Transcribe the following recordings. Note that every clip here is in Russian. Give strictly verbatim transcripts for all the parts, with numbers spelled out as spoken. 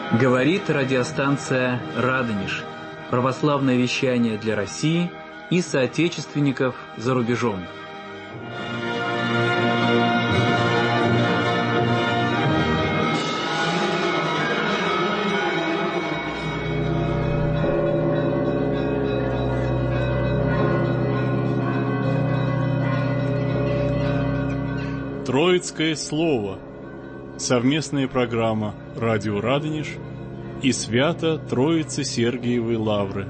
Говорит радиостанция «Радонеж». Православное вещание для России и соотечественников за рубежом. Троицкое слово. Совместная программа «Радио Радонеж» и Свято-Троицы Сергиевой Лавры.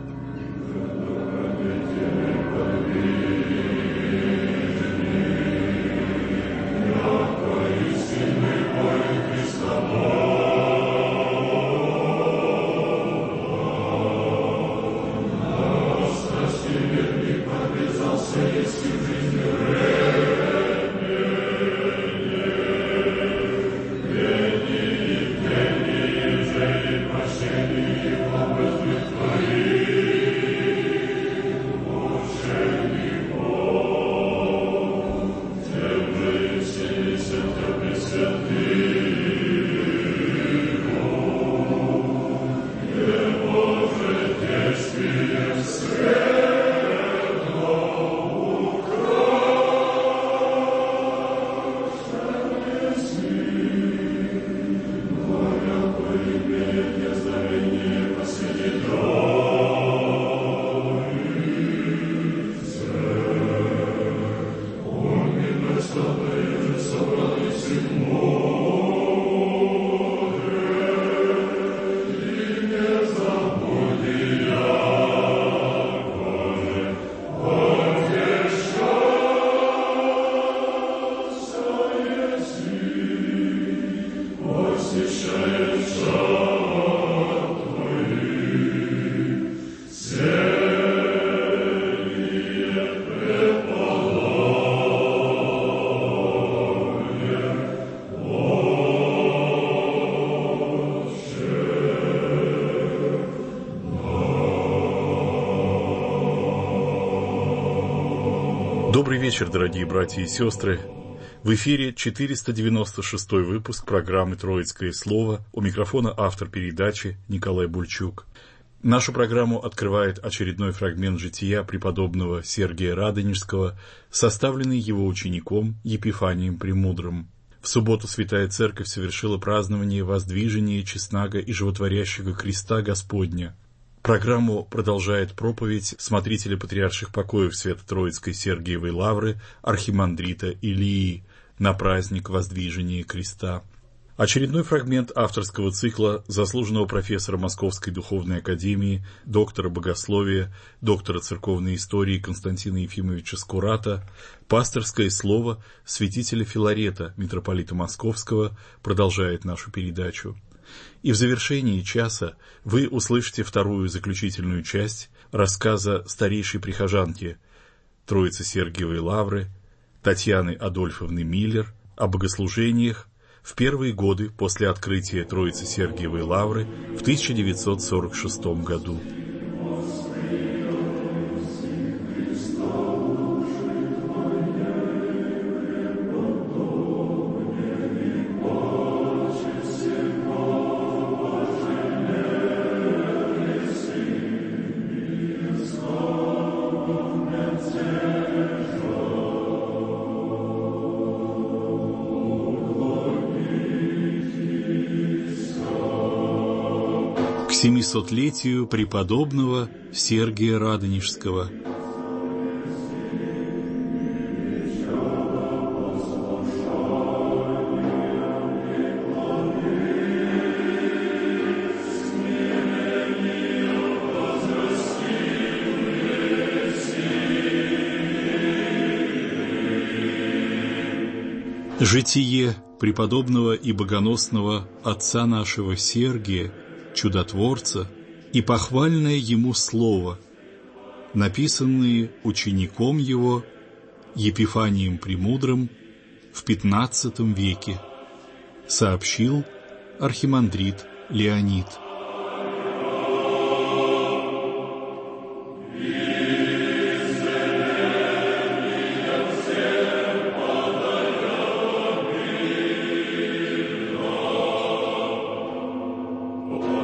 Добрый вечер, дорогие братья и сестры. В эфире четыреста девяносто шестой выпуск программы «Троицкое слово». У микрофона автор передачи Николай Бульчук. Нашу программу открывает очередной фрагмент жития преподобного Сергия Радонежского, составленный его учеником Епифанием Премудрым. В субботу Святая Церковь совершила празднование воздвижения честного и животворящего креста Господня. Программу продолжает проповедь смотрителя патриарших покоев Свято-Троицкой Сергиевой Лавры архимандрита Илии на праздник воздвижения креста. Очередной фрагмент авторского цикла заслуженного профессора Московской духовной академии, доктора богословия, доктора церковной истории Константина Ефимовича Скурата, пасторское слово святителя Филарета, митрополита Московского, продолжает нашу передачу. И в завершении часа вы услышите вторую заключительную часть рассказа старейшей прихожанки Троицы Сергиевой Лавры Татьяны Адольфовны Миллер о богослужениях в первые годы после открытия Троицы Сергиевой Лавры в тысяча девятьсот сорок шестом году. К семисотлетию преподобного Сергия Радонежского. Житие преподобного и богоносного отца нашего Сергия, чудотворца, и похвальное ему слово, написанные учеником его Епифанием Премудрым в пятнадцатом веке, сообщил архимандрит Леонид. Oh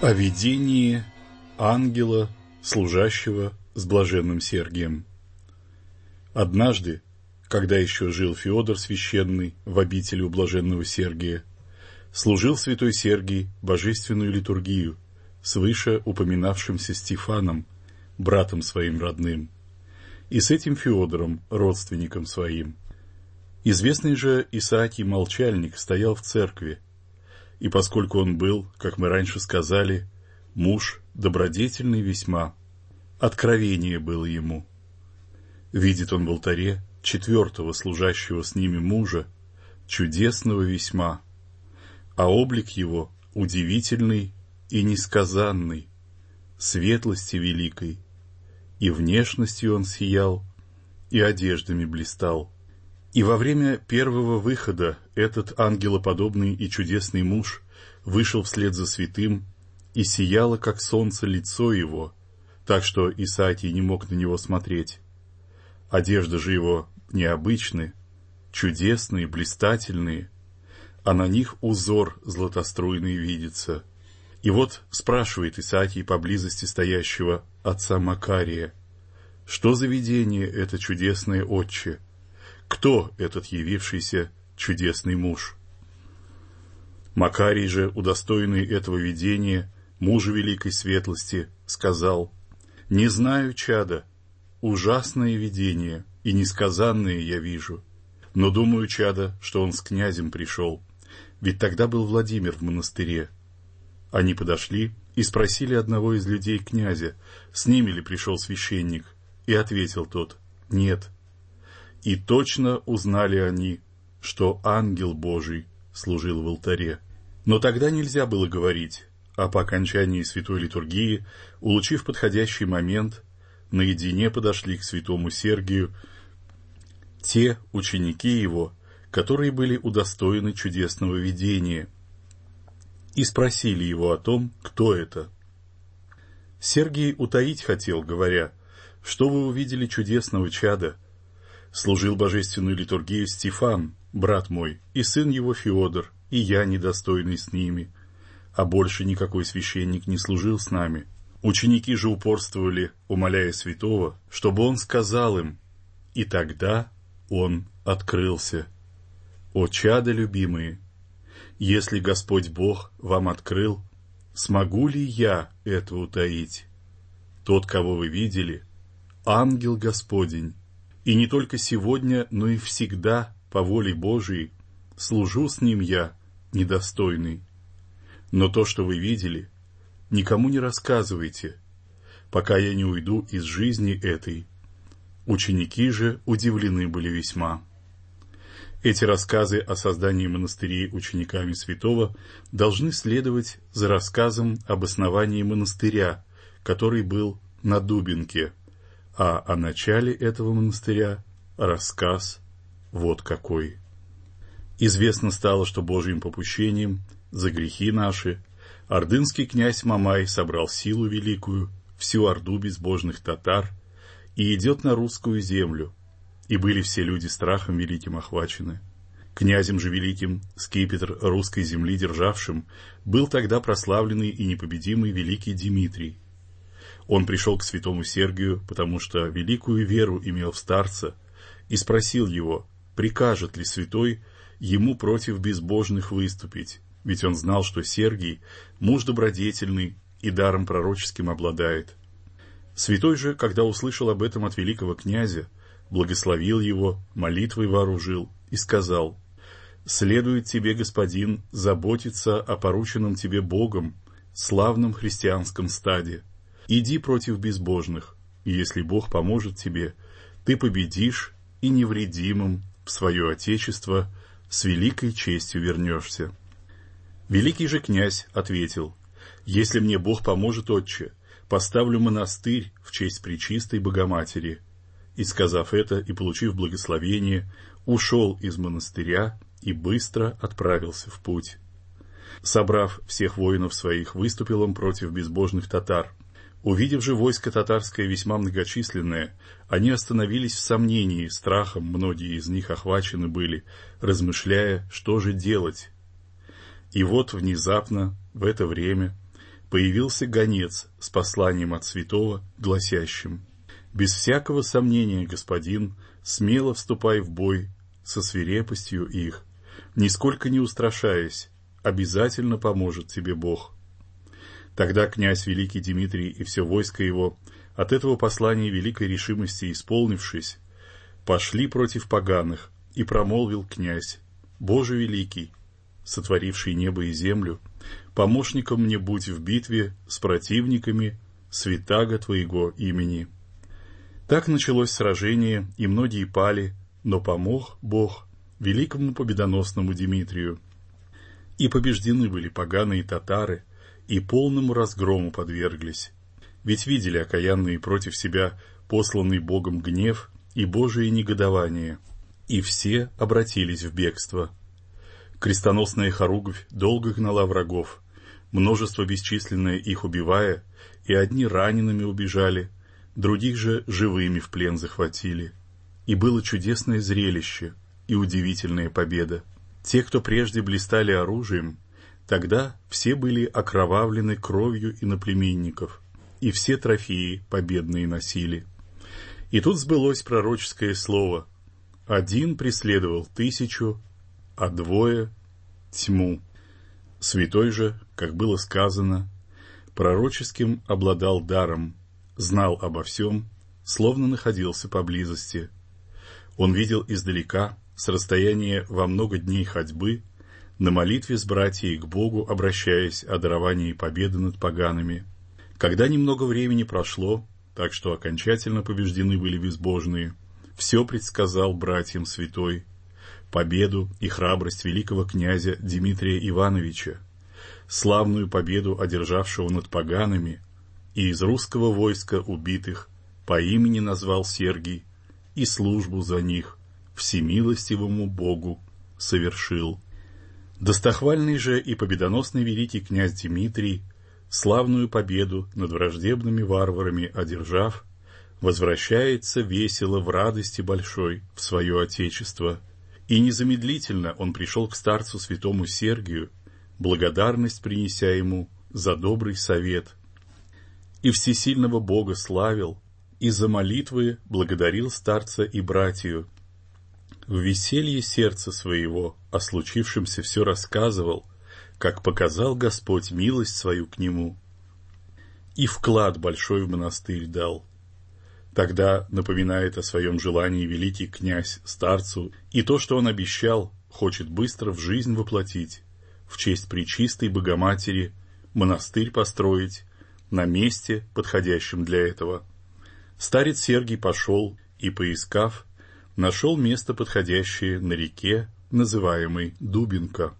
О видении ангела, служащего с блаженным Сергием. Однажды, когда еще жил Феодор Священный в обители у блаженного Сергия, служил святой Сергий божественную литургию с выше упоминавшимся Стефаном, братом своим родным, и с этим Феодором, родственником своим. Известный же Исаакий Молчальник стоял в церкви, и поскольку он был, как мы раньше сказали, муж добродетельный весьма, откровение было ему. Видит он в алтаре четвертого служащего с ними мужа, чудесного весьма, а облик его удивительный и несказанный, светлости великой, и внешностью он сиял, и одеждами блистал. И во время первого выхода этот ангелоподобный и чудесный муж вышел вслед за святым, и сияло, как солнце, лицо его, так что Исаакий не мог на него смотреть. Одежда же его необычны, чудесные, блистательные, а на них узор златоструйный видится. И вот спрашивает Исаакий поблизости стоящего отца Макария: «Что за видение это чудесное, отче? Кто этот явившийся чудесный муж?» Макарий же, удостоенный этого видения, мужа великой светлости, сказал: «Не знаю, чадо, ужасное видение и несказанное я вижу, но думаю, чадо, что он с князем пришел, ведь тогда был Владимир в монастыре». Они подошли и спросили одного из людей князя, с ними ли пришел священник, и ответил тот: «Нет». И точно узнали они, что ангел Божий служил в алтаре. Но тогда нельзя было говорить, а по окончании святой литургии, улучив подходящий момент, наедине подошли к святому Сергию те ученики его, которые были удостоены чудесного видения, и спросили его о том, кто это. Сергий утаить хотел, говоря: «Что вы увидели чудесного, чада? Служил божественную литургию Стефан, брат мой, и сын его Феодор, и я, недостойный с ними, а больше никакой священник не служил с нами». Ученики же упорствовали, умоляя святого, чтобы он сказал им, и тогда он открылся. «О, чада любимые, если Господь Бог вам открыл, смогу ли я это утаить? Тот, кого вы видели, ангел Господень, и не только сегодня, но и всегда, по воле Божией, служу с ним я, недостойный. Но то, что вы видели, никому не рассказывайте, пока я не уйду из жизни этой». Ученики же удивлены были весьма. Эти рассказы о создании монастырей учениками святого должны следовать за рассказом об основании монастыря, который был на Дубинке, а о начале этого монастыря рассказ вот какой. Известно стало, что Божьим попущением за грехи наши ордынский князь Мамай собрал силу великую, всю орду безбожных татар, и идет на русскую землю, и были все люди страхом великим охвачены. Князем же великим, скипетр русской земли державшим, был тогда прославленный и непобедимый великий Дмитрий. Он пришел к святому Сергию, потому что великую веру имел в старца, и спросил его, прикажет ли святой ему против безбожных выступить, ведь он знал, что Сергий муж добродетельный и даром пророческим обладает. Святой же, когда услышал об этом от великого князя, благословил его, молитвой вооружил и сказал: «Следует тебе, господин, заботиться о порученном тебе Богом славном христианском стаде. Иди против безбожных, и если Бог поможет тебе, ты победишь и невредимым в свое отечество с великой честью вернешься». Великий же князь ответил: «Если мне Бог поможет, отче, поставлю монастырь в честь Пречистой Богоматери». И, сказав это и получив благословение, ушел из монастыря и быстро отправился в путь. Собрав всех воинов своих, выступил он против безбожных татар. Увидев же войско татарское весьма многочисленное, они остановились в сомнении, страхом многие из них охвачены были, размышляя, что же делать. И вот внезапно, в это время, появился гонец с посланием от святого, гласящим: «Без всякого сомнения, господин, смело вступай в бой со свирепостью их, нисколько не устрашаясь, обязательно поможет тебе Бог». Тогда князь великий Дмитрий и все войско его, от этого послания великой решимости исполнившись, пошли против поганых, и промолвил князь: «Боже великий, сотворивший небо и землю, помощником мне будь в битве с противниками святаго Твоего имени». Так началось сражение, и многие пали, но помог Бог великому победоносному Дмитрию. И побеждены были поганые татары, и полному разгрому подверглись. Ведь видели окаянные против себя посланный Богом гнев и Божие негодование, и все обратились в бегство. Крестоносная хоругвь долго гнала врагов, множество бесчисленное их убивая, и одни ранеными убежали, других же живыми в плен захватили. И было чудесное зрелище и удивительная победа. Те, кто прежде блистали оружием, тогда все были окровавлены кровью иноплеменников, и все трофеи победные носили. И тут сбылось пророческое слово: один преследовал тысячу, а двое — тьму. Святой же, как было сказано, пророческим обладал даром, знал обо всем, словно находился поблизости. Он видел издалека, с расстояния во много дней ходьбы, на молитве с братьей к Богу обращаясь о даровании победы над погаными. Когда немного времени прошло, так что окончательно побеждены были безбожные, все предсказал братьям святой: победу и храбрость великого князя Дмитрия Ивановича, славную победу, одержавшего над погаными, и из русского войска убитых по имени назвал Сергий, и службу за них всемилостивому Богу совершил. Достохвальный же и победоносный великий князь Дмитрий, славную победу над враждебными варварами одержав, возвращается весело в радости большой в свое отечество. И незамедлительно он пришел к старцу святому Сергию, благодарность принеся ему за добрый совет, и всесильного Бога славил, и за молитвы благодарил старца и братью. В веселье сердца своего о случившемся все рассказывал, как показал Господь милость свою к нему, и вклад большой в монастырь дал. Тогда напоминает о своем желании великий князь старцу, и то, что он обещал, хочет быстро в жизнь воплотить, в честь пречистой Богоматери монастырь построить на месте, подходящем для этого. Старец Сергий пошел и, поискав, нашел место подходящее на реке, называемой Дубинка.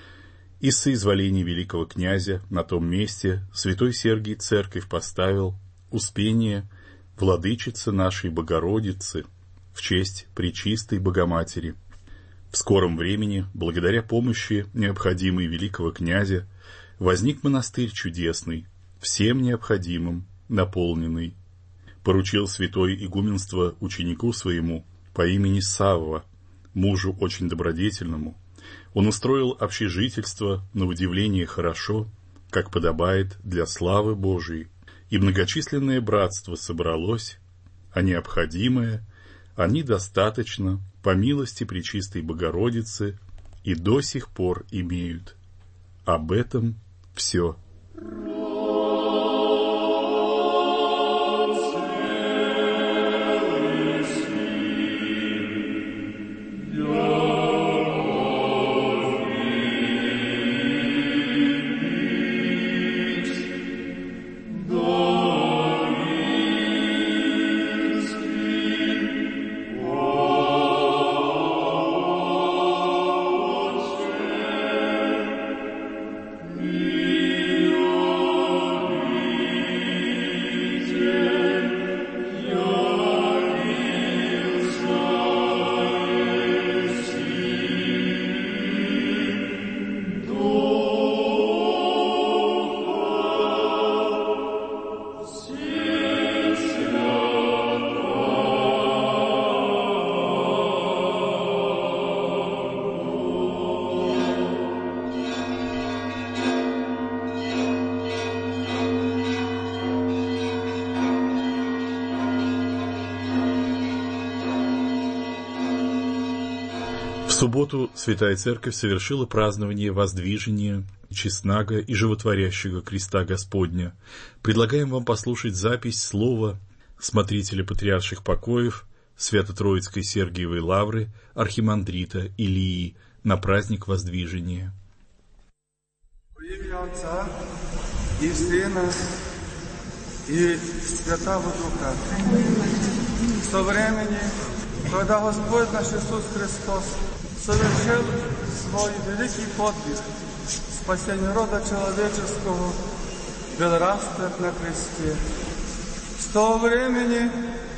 Из соизволений великого князя на том месте святой Сергий церковь поставил Успение владычицы нашей Богородицы в честь пречистой Богоматери. В скором времени, благодаря помощи необходимой великого князя, возник монастырь чудесный, всем необходимым наполненный. Поручил святой игуменство ученику своему по имени Савва, мужу очень добродетельному. Он устроил общежительство на удивление хорошо, как подобает для славы Божией, и многочисленное братство собралось, а необходимое они достаточно, по милости пречистой Богородицы, и до сих пор имеют. Об этом все. Dio субботу Святая Церковь совершила празднование воздвижения честного и животворящего креста Господня. Предлагаем вам послушать запись слова смотрителя патриарших покоев Свято-Троицкой Сергиевой Лавры архимандрита Илии на праздник воздвижения. Во имя Отца и Сына и Святого Духа. Со времени, когда Господь наш Иисус Христос совершил свой великий подвиг спасения рода человеческого, был распят на кресте. С того времени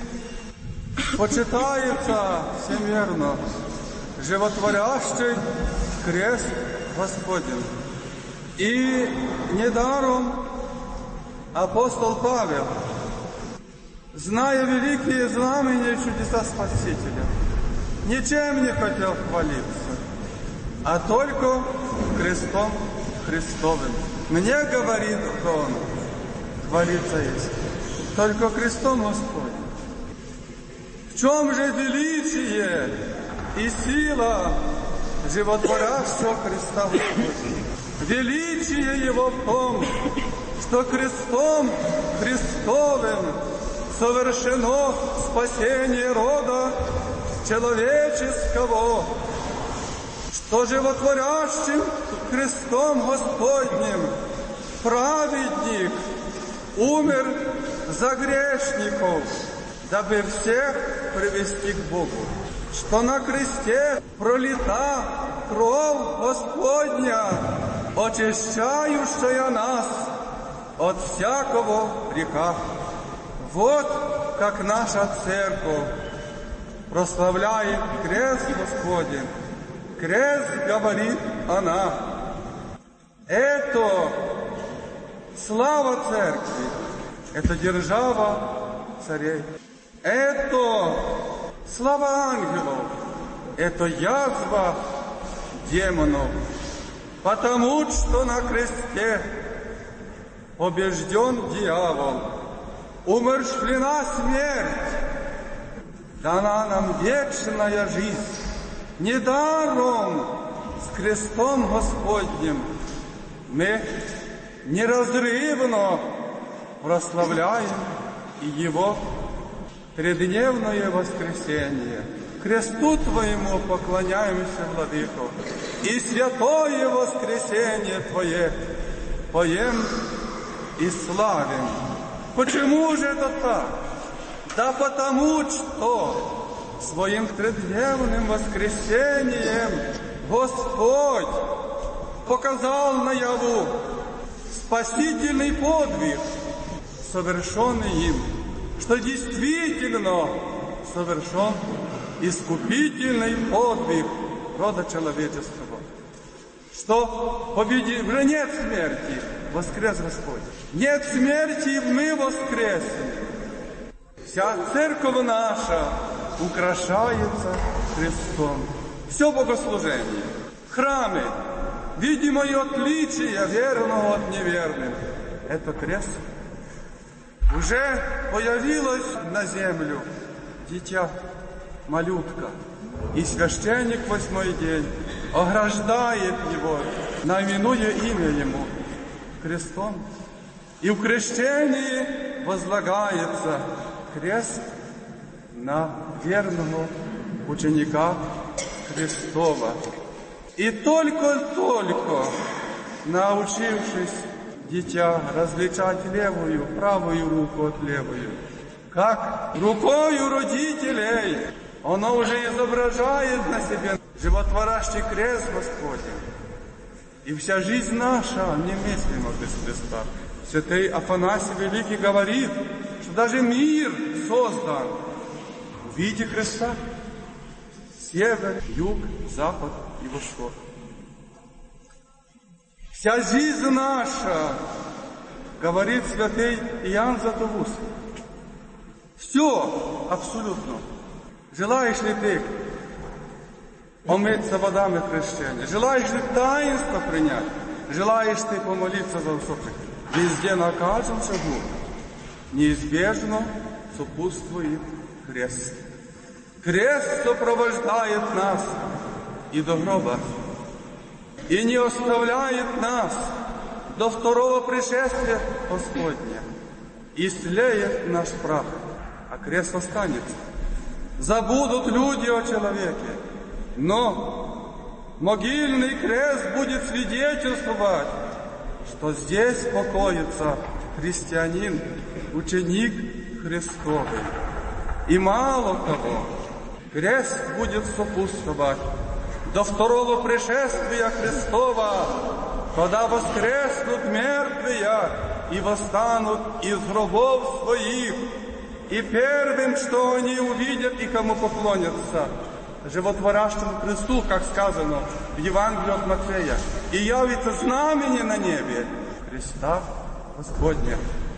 почитается всемирно животворящий крест Господень. И недаром апостол Павел, зная великие знамения и чудеса Спасителя, ничем не хотел хвалиться, а только крестом Христовым. Мне, говорит он, хвалиться есть только крестом Господним. В чем же величие и сила животворящего креста Господня? Величие его в том, что крестом Христовым совершено спасение рода человеческого, что животворящим крестом Господним праведник умер за грешников, дабы всех привести к Богу, что на кресте пролита кровь Господня, очищающая нас от всякого греха. Вот как наша церковь прославляет крест Господень. Крест, говорит она, это слава церкви, это держава царей, это слава ангелов, это язва демонов, потому что на кресте побежден дьявол, умерщвлена смерть, дана нам вечная жизнь. Недаром с крестом Господним мы неразрывно прославляем и Его тридневное воскресенье. Кресту Твоему поклоняемся, Владыко, и святое воскресенье Твое поем и славим. Почему же это так? Да потому что своим трехдневным воскресением Господь показал наяву спасительный подвиг, совершенный им, что действительно совершен искупительный подвиг рода человеческого, что победив, уже нет смерти, воскрес Господь. Нет смерти, мы воскреснем. Вся церковь наша украшается крестом. Все богослужение, храмы, видимое отличие верного от неверных, это крест. Уже появилось на землю дитя, малютка, и священник восьмой день ограждает его, наименуя имя ему крестом. И в крещении возлагается крест на верного ученика Христова. И только-только, научившись дитя различать левую, правую руку от левую, как рукою родителей оно уже изображает на себе животворящий крест Господень. И вся жизнь наша немыслима без Христа. Святый Афанасий Великий говорит, что даже мир создан в виде Христа. Север, юг, запад и восток. Вся жизнь наша, говорит святый Иоанн Златоуст, все абсолютно. Желаешь ли ты омыться водами крещения? Желаешь ли таинство принять? Желаешь ты помолиться за усопших? Везде на каждом шагу неизбежно сопутствует крест. Крест сопровождает нас и до гроба. И не оставляет нас до второго пришествия Господня. И слеет наш прах, а крест останется. Забудут люди о человеке, но могильный крест будет свидетельствовать, что здесь покоится христианин, ученик Христовый. И мало того, крест будет сопутствовать до второго пришествия Христова, когда воскреснут мертвые и восстанут из гробов своих, и первым, что они увидят и кому поклонятся, животворящему кресту, как сказано в Евангелии от Матфея, и явится знамение на небе Христа Господня.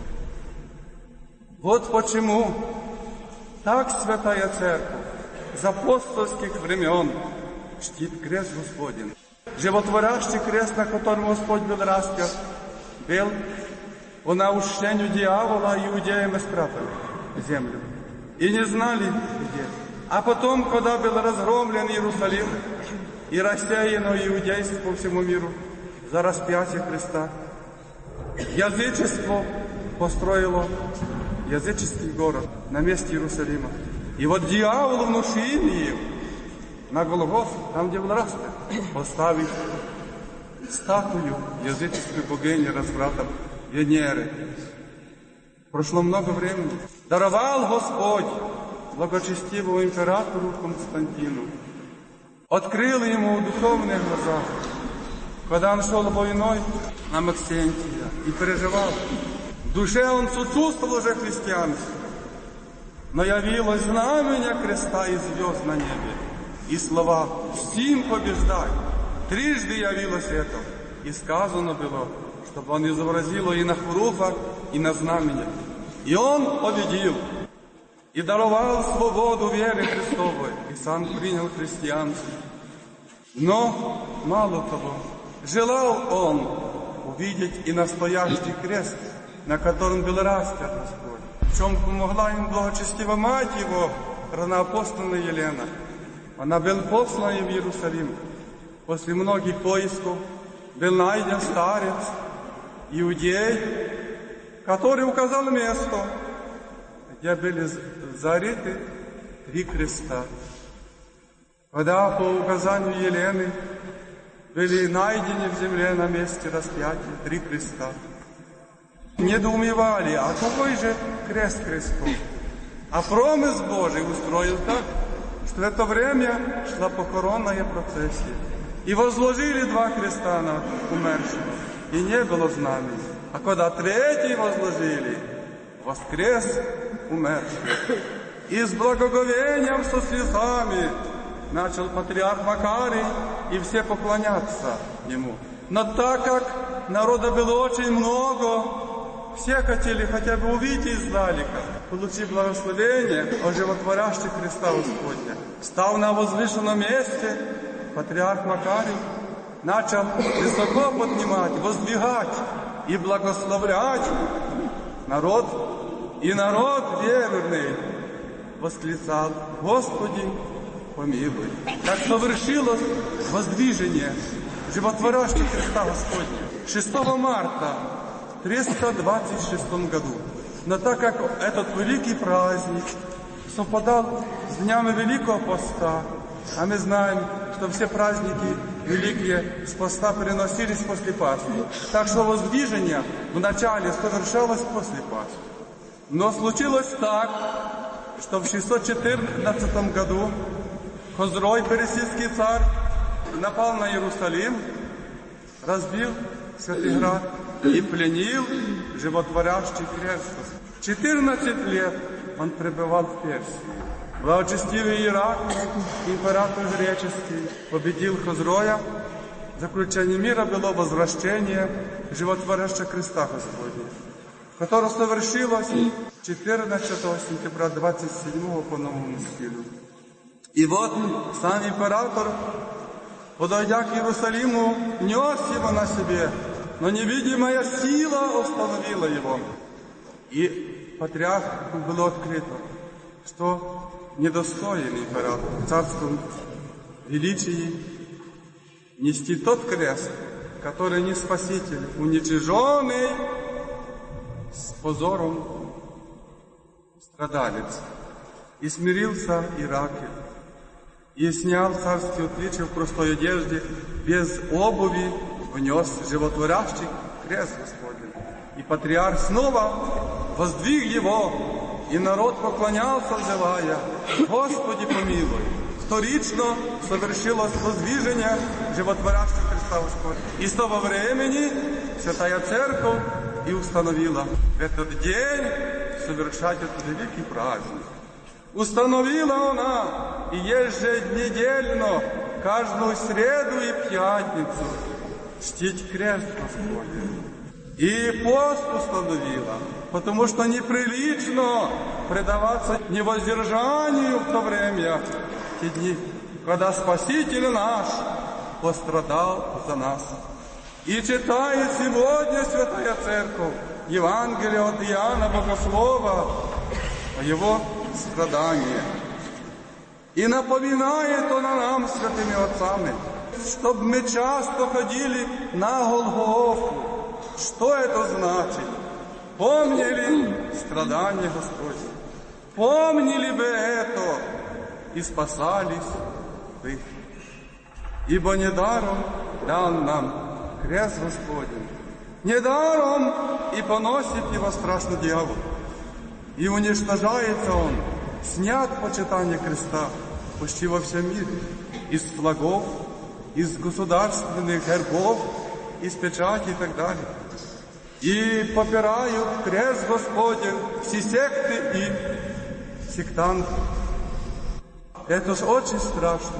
Вот почему так Святая Церковь с апостольских времен чтит крест Господень. Животворящий крест, на котором Господь был распят, был по наущению дьявола иудеям спрятан в землю. И не знали где. А потом, когда был разгромлен Иерусалим и рассеяно иудейство по всему миру за распятие Христа, язычество построило языческий город на месте Иерусалима. И вот дьявол внушил им на Голгофу, там, где был распят, поставить статую языческой богини разврата Венеры. Прошло много времени. Даровал Господь благочестивому императору Константину. Открыл ему духовные глаза, когда он шел войной на Максентия и переживал. В душе он сочувствовал уже христианству. Но явилось знамение креста и звезд на небе. И слова «Сим побеждай». Трижды явилось это. И сказано было, чтобы он изобразил и на хруфах, и на знамениях. И он победил. И даровал свободу веры Христовой. И сам принял христианство. Но, мало того, желал он увидеть и настоящий крест, на котором был распят Господь. В чем помогла им благочестивая мать его, равноапостольная Елена. Она был послана в Иерусалим. После многих поисков был найден старец, иудей, который указал место, где были зарыты три креста. Когда по указанию Елены были найдены в земле на месте распятия три креста. Недоумевали, а какой же крест Христов? А промысл Божий устроил так, что в это время шла похоронная процессия. И возложили два креста на умершего, и не было знамен. А когда третий возложили, воскрес умерший. И с благоговением со слезами начал патриарх Макарий и все поклоняться ему. Но так как народа было очень много, все хотели хотя бы увидеть издалека, получив благословение о животворящих Христа Господня. Став на возвышенном месте, патриарх Макарий начал высоко поднимать, воздвигать и благословлять народ. И народ верный восклицал: Господи, помилуй. Так совершилось воздвижение животворящего Христа Господня шестого марта в триста двадцать шестом году. Но так как этот великий праздник совпадал с днями Великого Поста, а мы знаем, что все праздники великие с поста переносились после Пасхи, так что воздвижение вначале совершалось после Пасхи. Но случилось так, что в шестьсот четырнадцатом году Хозрой, персидский царь, напал на Иерусалим, разбил Святый Град и пленил животворящий крест. четырнадцать лет он пребывал в Персии. Благочестивый Ирак, император греческий, победил Хозроя. Заключение мира было возвращение животворящего креста Господня, которое совершилось четырнадцатого сентября двадцать седьмого по новому стилю. И вот сам император, подойдя к Иерусалиму, нес его на себе, но невидимая сила остановила его. И патриарху было открыто, что недостоин император в царском величии нести тот крест, который не Спаситель, уничиженный с позором страдалец. И смирился Иракель, и снял царские отличия в простой одежде, без обуви внес животворящий крест Господень. И патриарх снова воздвиг его, и народ поклонялся, взывая: Господи помилуй. Вторично совершилось воздвижение животворящего креста Господня. И с того времени Святая Церковь и установила в этот день совершать этот великий праздник. Установила она и еженедельно, каждую среду и пятницу, чтить крест Господень. И пост установила, потому что неприлично предаваться невоздержанию в то время, те дни, когда Спаситель наш пострадал за нас. И читает сегодня Святая Церковь Евангелие от Иоанна Богослова о его страдании. И напоминает он нам, святыми отцами, чтобы мы часто ходили на Голгофу. Что это значит? Помнили страдания Господне? Помнили бы это и спасались бы. Ибо недаром дан нам крест Господень. Недаром и поносит его страшный дьявол. И уничтожается он, снят почитание креста почти во всем мире, из флагов, из государственных гербов, из печати и так далее. И попирают крест Господень все секты и сектанты. Это ж очень страшно.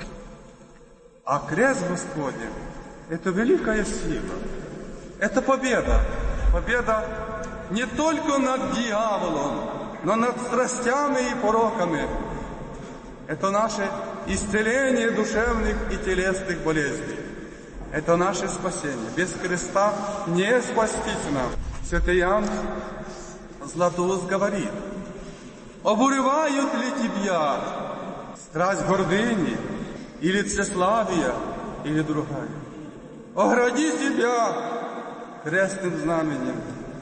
А крест Господень — это великая сила. Это победа. Победа не только над дьяволом, но над страстями и пороками. Это наше исцеление душевных и телесных болезней. Это наше спасение. Без креста не спастись нам. Святый Иоанн Златоуст говорит: обуревают ли тебя страсть гордыни, или тщеславия, или другая? Огради себя крестным знаменем,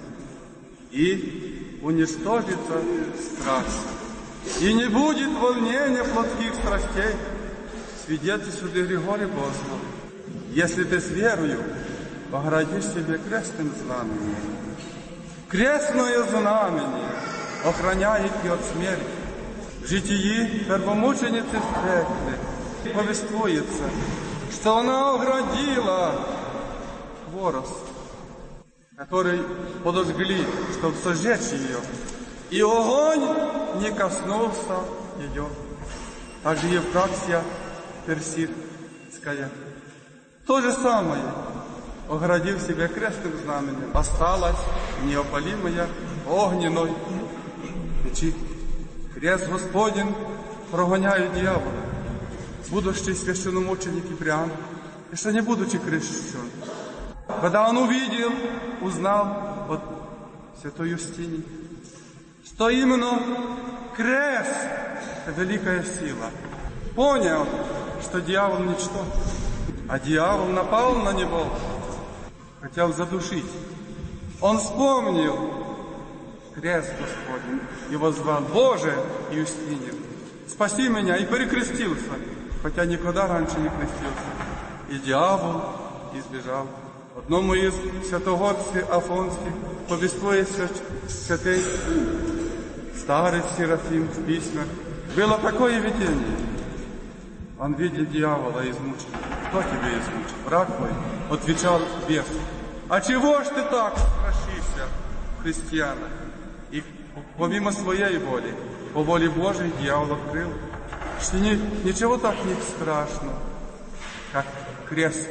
и уничтожится страсть. И не будет волнения плотских страстей, свидетельствует Григорий Богослов. Если ты с верою оградишь себе крестным знамением. Крестное знамение охраняет и от смерти. В житии первомученицы Стефны повествуется, что она оградила хворост, который подожгли, чтобы сожечь ее, и огонь не коснулся ее. Также Евпраксия Персидская. То же самое, оградив себя крестным знаменем, осталась неопалимая огненной печи. Крест Господень прогоняет дьявола. Будущий священномученик Киприан, еще не будучи крещен, когда он увидел, узнал от святой Юстинии, что именно крест — это великая сила, понял, что дьявол ничто, а дьявол напал на него, хотел задушить. Он вспомнил крест Господень и воззвал: Боже, Юстинин, спаси меня, и перекрестился, хотя никогда раньше не крестился. И дьявол избежал. Одному из святогорцев Афонских повествует святый старый Серафим в письмах. Было такое видение. Он видит дьявола измученного. Кто тебя измучил? Враг твой? Отвечал бес. А чего ж ты так страшишься, христиана? И помимо своей воли, по воле Божией дьявол открыл, что ни, ничего так не страшно, как крест.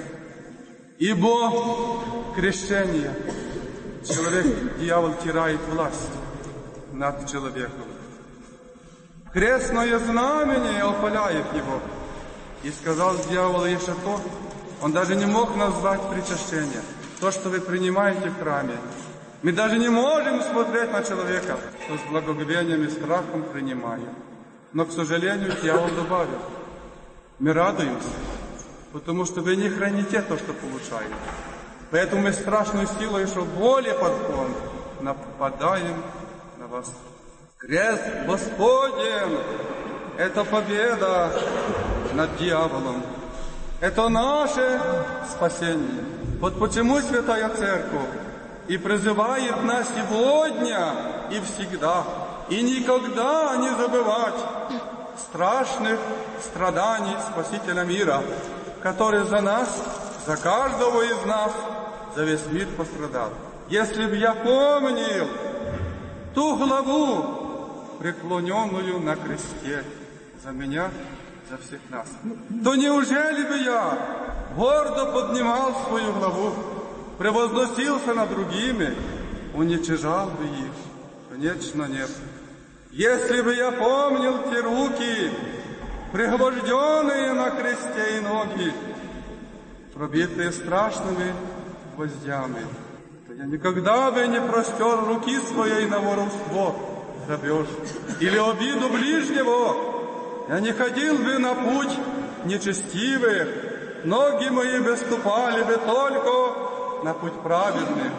Ибо крещение человек, дьявол теряет власть над человеком. Крестное знамение опаляет его. И сказал дьявол еще то, он даже не мог назвать причащение. То, что вы принимаете в храме. Мы даже не можем смотреть на человека, что с благоговением и страхом принимаем. Но, к сожалению, дьявол добавил: мы радуемся, потому что вы не храните то, что получаете. Поэтому мы страшной силой, еще более подхон, нападаем на вас. Крест Господень — это победа над дьяволом. Это наше спасение. Вот почему Святая Церковь и призывает нас сегодня и всегда, и никогда не забывать страшных страданий Спасителя мира, который за нас, за каждого из нас, за весь мир пострадал. Если б я помнил ту главу, преклоненную на кресте за меня, за всех нас, то неужели бы я гордо поднимал свою главу, превозносился над другими, уничижал бы их? Конечно, нет. Если бы я помнил те руки, пригвожденные на кресте, и ноги, пробитые страшными гвоздями, то я никогда бы не простер руки своей на воровство, грабеж или обиду ближнего. Я не ходил бы на путь нечестивых, ноги мои бы ступали бы только на путь праведный,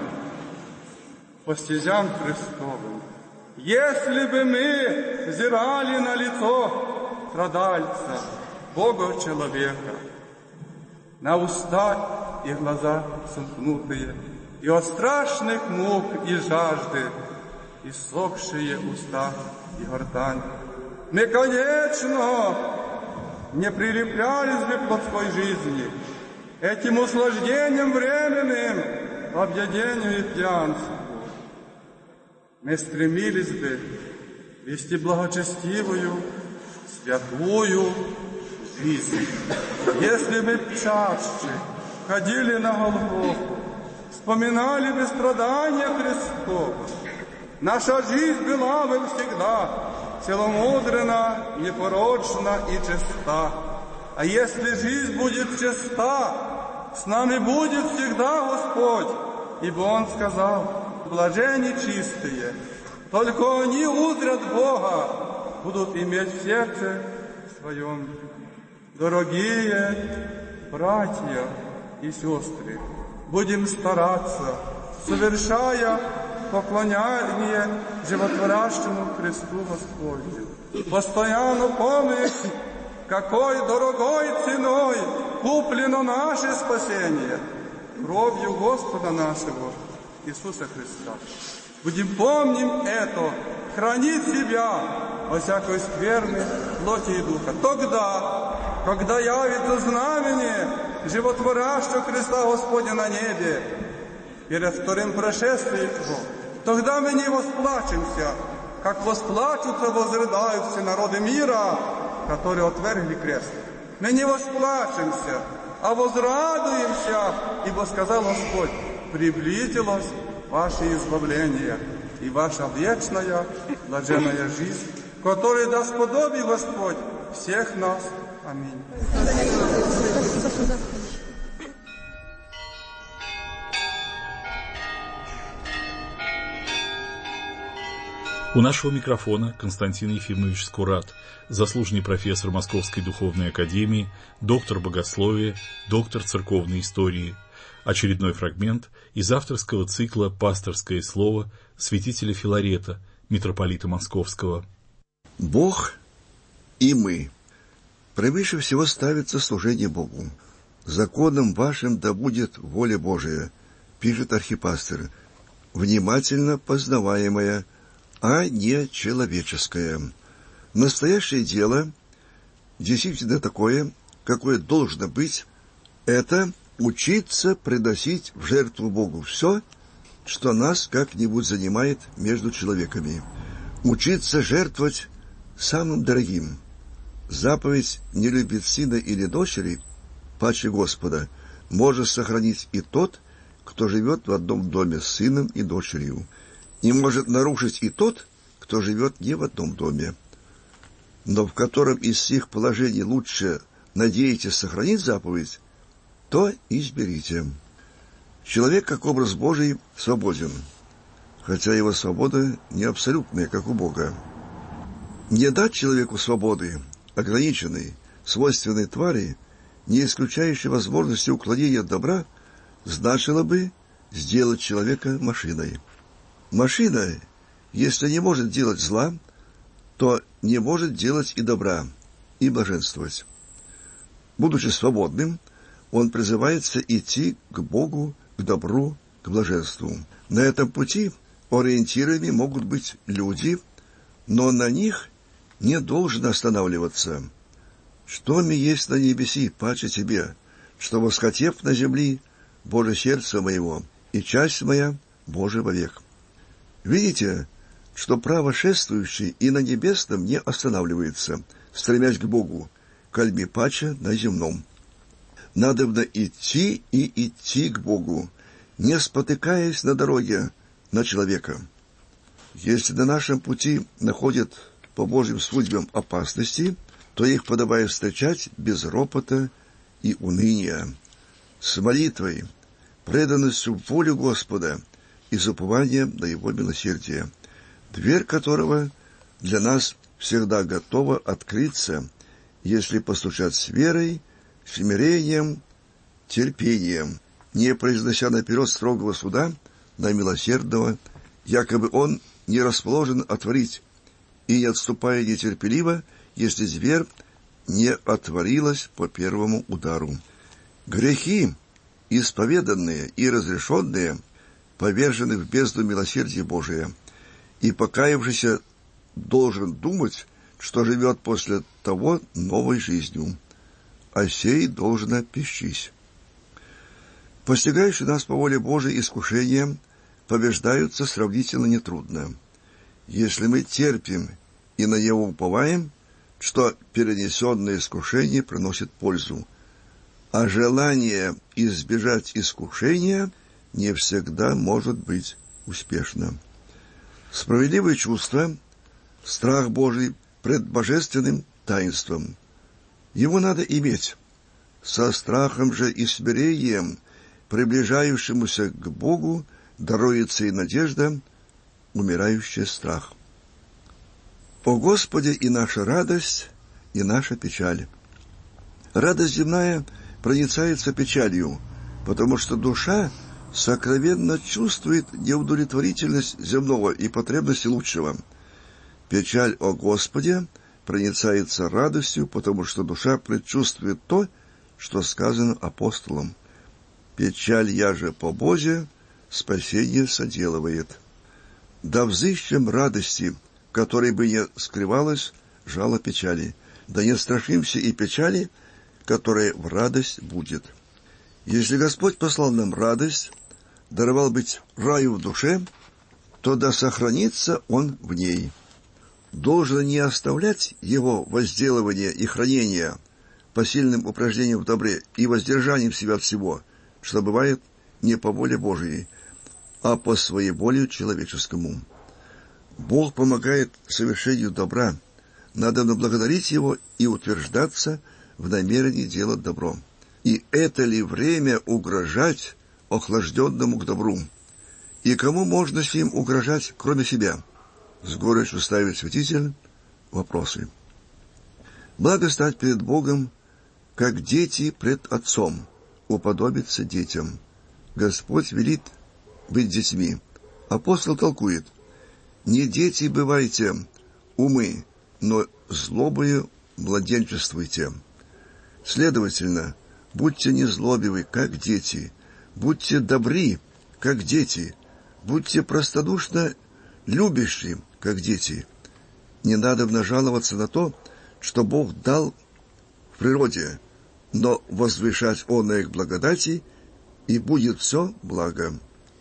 по стезям Христовым. Если бы мы взирали на лицо страдальца, Бога-человека, на уста и глаза сомкнутые, и от страшных мук и жажды иссохшие уста и гортань, мы, конечно, не прилеплялись бы к плотской жизни, этим услаждением временным, объедению и пьянству. Мы стремились бы вести благочестивую, святую жизнь. Если бы чаще ходили на Голгофу, вспоминали бы страдания Христова, наша жизнь была бы всегда целомудрена, непорочна и чиста. А если жизнь будет чиста, с нами будет всегда Господь, ибо Он сказал: блаженны чистые, только они узрят Бога, будут иметь в сердце своем. Дорогие братья и сестры, будем стараться, совершая поклонение животворящему Христу Господню, постоянно помнить, какой дорогой ценой куплено наше спасение кровью Господа нашего Иисуса Христа. Будем помнить это, хранить себя во всякой скверной плоти и духа. Тогда, когда явится знамение животворящего Христа Господня на небе, перед вторым пришествием Его, тогда мы не восплачемся, как восплачутся, возрыдают все народы мира, которые отвергли крест. Мы не восплачемся, а возрадуемся, ибо сказал Господь: приблизилось ваше избавление и ваша вечная блаженная жизнь, которой даст подобие Господь всех нас. Аминь. У нашего микрофона Константин Ефимович Скурат, заслуженный профессор Московской духовной академии, доктор богословия, доктор церковной истории. Очередной фрагмент из авторского цикла «Пасторское слово» святителя Филарета, митрополита Московского. Бог и мы. Превыше всего ставится служение Богу. Законом вашим да будет воля Божия, пишет архипастырь, внимательно познаваемая, а не человеческое. Настоящее дело, действительно такое, какое должно быть, это учиться приносить в жертву Богу все, что нас как-нибудь занимает между человеками. Учиться жертвовать самым дорогим. Заповедь «не любит сына или дочери» паче Господа может сохранить и тот, кто живет в одном доме с сыном и дочерью, и может нарушить и тот, кто живет не в одном доме. Но в котором из всех положений лучше надеетесь сохранить заповедь, то изберите. Человек, как образ Божий, свободен, хотя его свобода не абсолютная, как у Бога. Не дать человеку свободы, ограниченной, свойственной твари, не исключающее возможности уклонения от добра, значило бы сделать человека машиной. Машина, если не может делать зла, то не может делать и добра, и блаженствовать. Будучи свободным, он призывается идти к Богу, к добру, к блаженству. На этом пути ориентирами могут быть люди, но на них не должен останавливаться. «Что ми есть на небеси, паче тебе, что восхотев на земли, Боже, сердце моего, и часть моя, Боже, вовек». Видите, что право шествующий и на небесном не останавливается, стремясь к Богу, кальми паче на земном. Надобно идти и идти к Богу, не спотыкаясь на дороге на человека. Если на нашем пути находят по Божьим судьбам опасности, то их подобает встречать без ропота и уныния, с молитвой, преданностью в волю Господа и с упованием на Его милосердие, дверь которого для нас всегда готова открыться, если постучать с верой, смирением, терпением, не произнося наперед строгого суда на милосердного, якобы он не расположен отворить, и не отступая нетерпеливо, если зверь не отворилась по первому удару. Грехи, исповеданные и разрешенные, повержены в бездну милосердия Божия, и покаявшийся должен думать, что живет после того новой жизнью, а сей должно пищись. Постигающие нас по воле Божией искушения побеждаются сравнительно нетрудно, если мы терпим и на него уповаем, что перенесенное искушение приносит пользу, а желание избежать искушения не всегда может быть успешно. Справедливое чувство, страх Божий пред божественным таинством. Его надо иметь. Со страхом же и смирением, приближающемуся к Богу, даруется и надежда, умирающая страх. О Господе и наша радость, и наша печаль. Радость земная проницается печалью, потому что душа сокровенно чувствует неудовлетворительность земного и потребности лучшего. Печаль о Господе проницается радостью, потому что душа предчувствует то, что сказано апостолом. Печаль я же по Бозе, спасение соделывает. Да взыщем радости, которой бы не скрывалось жало печали, да не страшимся и печали, которая в радость будет. Если Господь послал нам радость, даровал быть раю в душе, то да сохранится он в ней. Должно не оставлять его возделывание и хранение посильным упражнением в добре и воздержанием себя от всего, что бывает не по воле Божией, а по своеволию человеческому. Бог помогает совершению добра, надо благодарить Его и утверждаться в намерении делать добро. И это ли время угрожать охлажденному к добру? И кому можно с ним угрожать, кроме себя? С горечью ставит святитель вопросы. Благо стать перед Богом, как дети пред Отцом, уподобиться детям. Господь велит быть детьми. Апостол толкует: не дети бывайте, умы, но злобою младенчествуйте. Следовательно, будьте незлобивы, как дети, будьте добри, как дети, будьте простодушно любящие, как дети. Не надобно жаловаться на то, что Бог дал в природе, но возвышать оное к благодати, и будет все благо.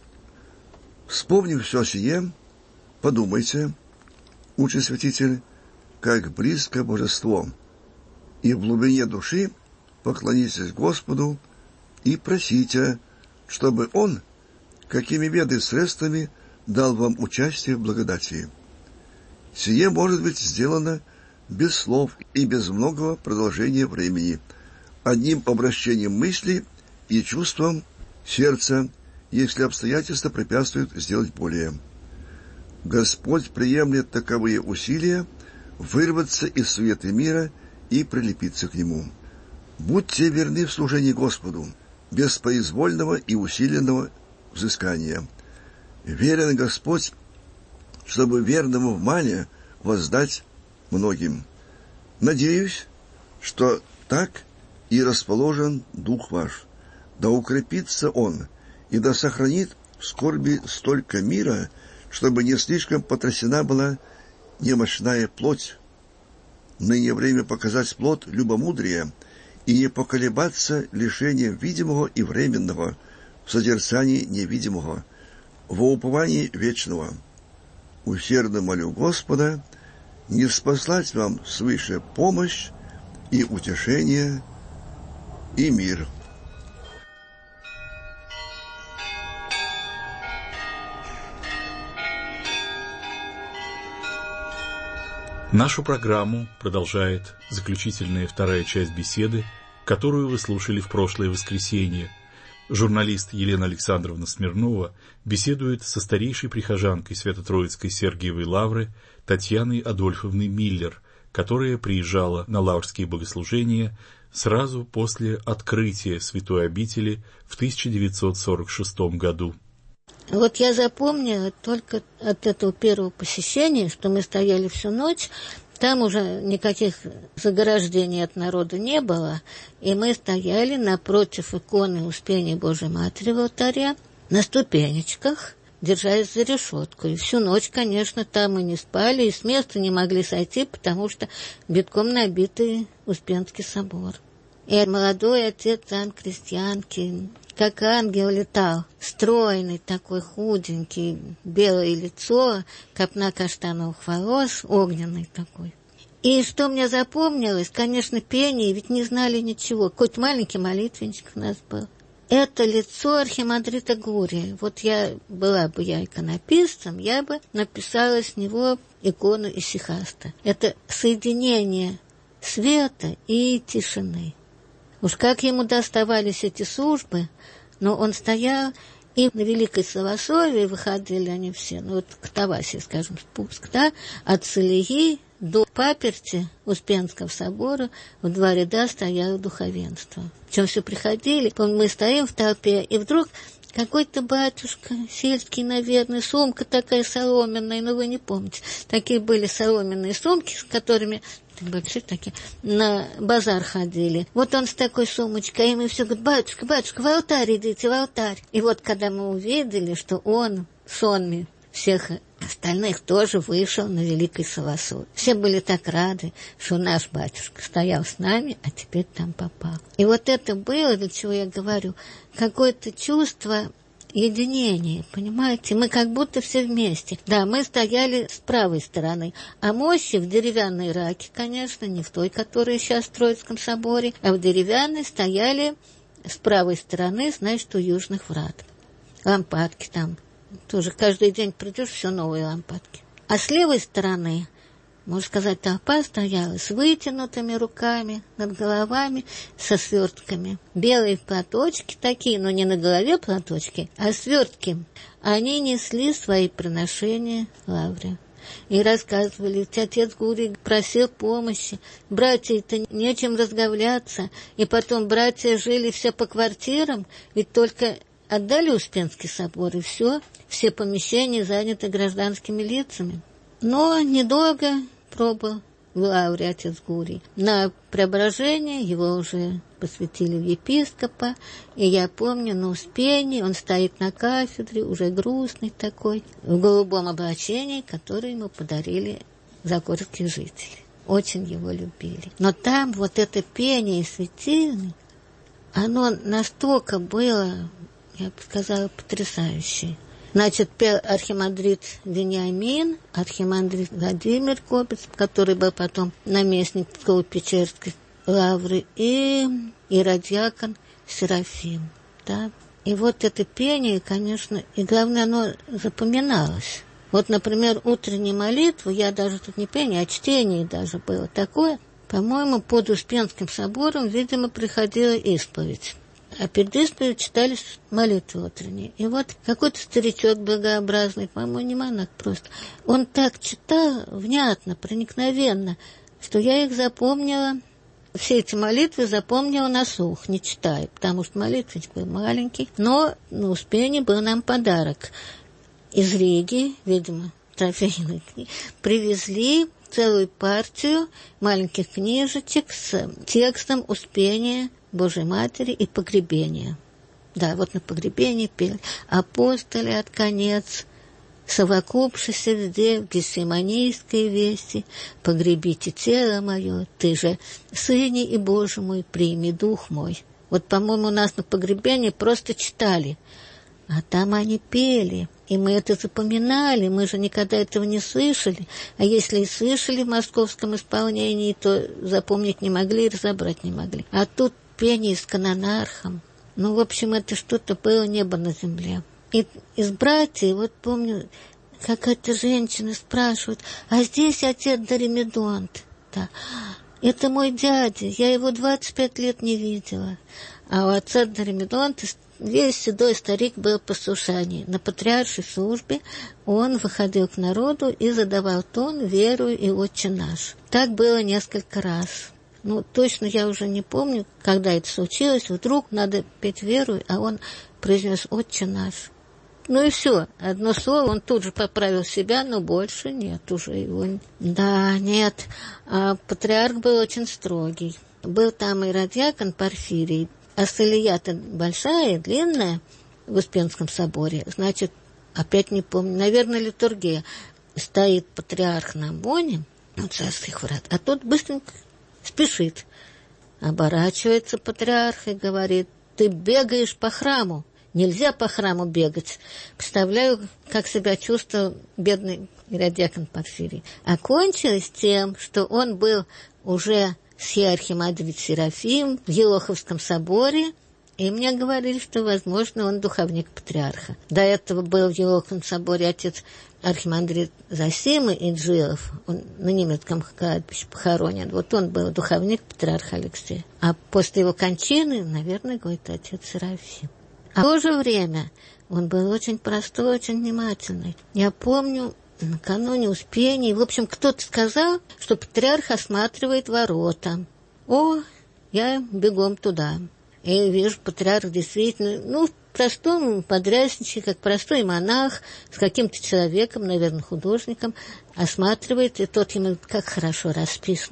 Вспомнив все сие, подумайте, учит святитель, как близко божество, и в глубине души поклонитесь Господу и просите, чтобы Он, какими ведает средствами, дал вам участие в благодати. Сие может быть сделано без слов и без многого продолжения времени, одним обращением мысли и чувством сердца, если обстоятельства препятствуют сделать более. Господь приемлет таковые усилия вырваться из суеты мира и прилепиться к Нему. Будьте верны в служении Господу, без произвольного и усиленного взыскания. Верен Господь, чтобы верному в мале воздать многим. Надеюсь, что так и расположен дух ваш, да укрепится он, и да сохранит в скорби столько мира, чтобы не слишком потрясена была немощная плоть. Ныне время показать плод любомудрия и не поколебаться лишением видимого и временного в созерцании невидимого, во уповании вечного. Усердно молю Господа не спаслать вам свыше помощь и утешение и мир. Нашу программу продолжает заключительная вторая часть беседы, которую вы слушали в прошлое воскресенье. Журналист Елена Александровна Смирнова беседует со старейшей прихожанкой Свято-Троицкой Сергиевой Лавры Татьяной Адольфовной Миллер, которая приезжала на лаврские богослужения сразу после открытия святой обители в тысяча девятьсот сорок шестом году. Вот я запомнила только от этого первого посещения, что мы стояли всю ночь, там уже никаких заграждений от народа не было, и мы стояли напротив иконы Успения Божией Матери в алтаре, на ступенечках, держась за решетку. И всю ночь, конечно, там мы не спали, и с места не могли сойти, потому что битком набитый Успенский собор. И молодой отец Ан Крестьянки, как ангел летал, стройный такой, худенький, белое лицо, копна каштановых волос, огненный такой. И что мне запомнилось, конечно, пение, ведь не знали ничего. Хоть маленький молитвенник у нас был. Это лицо архимандрита Гурия. Вот я, была бы я иконописцем, я бы написала с него икону исихаста. Это соединение света и тишины. Уж как ему доставались эти службы, но он стоял, и на Великой Словословии выходили они все, ну вот к Тавасе, скажем, спуск, да, от Целии до паперти Успенского собора в два ряда стояло духовенство. Причем все приходили, мы стоим в толпе, и вдруг какой-то батюшка, сельский, наверное, сумка такая соломенная, но вы не помните. Такие были соломенные сумки, с которыми большие такие, на базар ходили. Вот он с такой сумочкой, и мы все говорим: батюшка, батюшка, в алтарь идите, в алтарь. И вот когда мы увидели, что он сонми всех остальных тоже вышел на Великой Словословии. Все были так рады, что наш батюшка стоял с нами, а теперь там попал. И вот это было, для чего я говорю, какое-то чувство единения, понимаете? Мы как будто все вместе. Да, мы стояли с правой стороны, а мощи в деревянной раке, конечно, не в той, которая сейчас в Троицком соборе, а в деревянной стояли с правой стороны, значит, у южных врат. Лампадки там. Тоже каждый день придешь, все новые лампадки. А с левой стороны, можно сказать, толпа стояла с вытянутыми руками над головами, со свертками. Белые платочки такие, но не на голове платочки, а свертки. Они несли свои приношения лавре. И рассказывали, отец Гурий просил помощи, братья-то нечем разговляться. И потом братья жили все по квартирам, ведь только отдали Успенский собор, и все, все помещения заняты гражданскими лицами. Но недолго пробыл в лавре отец Гурий. На преображение его уже посвятили в епископа, и я помню, на Успении он стоит на кафедре, уже грустный такой, в голубом облачении, которое ему подарили загорские жители. Очень его любили. Но там вот это пение светильни, оно настолько было, я бы сказала, потрясающее. Значит, пел архимандрит Вениамин, архимандрит Владимир Копец, который был потом наместник Псково-Печерской лавры, и иродиакон Серафим. Да? И вот это пение, конечно, и главное, оно запоминалось. Вот, например, утреннюю молитву, я даже тут не пение, а чтение даже было такое. По-моему, под Успенским собором, видимо, приходила исповедь. А перед исповедью читались молитвы утренние. И вот какой-то старичок благообразный, по-моему, не монах просто, он так читал внятно, проникновенно, что я их запомнила все эти молитвы запомнила на слух, не читая, потому что молитвенник был маленький. Но на Успение был нам подарок. Из Риги, видимо, трофейной книги, привезли целую партию маленьких книжечек с текстом Успения Божьей Матери и погребения. Да, вот на погребении пели «Апостоли от конец, совокупшися везде в Гефсиманийской вести, погребите тело мое, ты же, Сыне и Боже мой, прими дух мой». Вот, по-моему, у нас на погребении просто читали, а там они пели, и мы это запоминали, мы же никогда этого не слышали, а если и слышали в московском исполнении, то запомнить не могли и разобрать не могли. А тут пение с канонархом. Ну, в общем, это что-то было небо на земле. И из братьев, вот помню, какая-то женщина спрашивает, а здесь отец Доримедонт. Да. Это мой дядя, я его двадцать пять лет не видела. А у отца Доримедонта весь седой старик был в послушании. На патриаршей службе он выходил к народу и задавал тон веру и отче наш. Так было несколько раз. Ну, точно я уже не помню, когда это случилось. Вдруг надо петь веру, а он произнес «Отче наш». Ну и все, одно слово, он тут же поправил себя, но больше нет уже его. Да, нет, а патриарх был очень строгий. Был там и радиакон Порфирий, а солия-то большая, длинная в Успенском соборе. Значит, опять не помню, наверное, литургия. Стоит патриарх на амвоне у царских врат, а тот быстренько спешит. Оборачивается патриарх и говорит: ты бегаешь по храму. Нельзя по храму бегать. Представляю, как себя чувствовал бедный радиакон Порфирий. Окончилось тем, что он был уже схиархимандрит Серафим в Елоховском соборе, и мне говорили, что, возможно, он духовник патриарха. До этого был в Елоховском соборе отец архимандрит Зосимы Иджилов, он на немецком кладбище похоронен. Вот он был духовник патриарха Алексея. А после его кончины, наверное, говорит, отец Серафим. А в то же время он был очень простой, очень внимательный. Я помню, накануне Успения, в общем, кто-то сказал, что патриарх осматривает ворота. О, я бегом туда. И вижу, патриарх действительно, ну, в простом подрясничье, как простой монах, с каким-то человеком, наверное, художником, осматривает, и тот ему как хорошо расписан.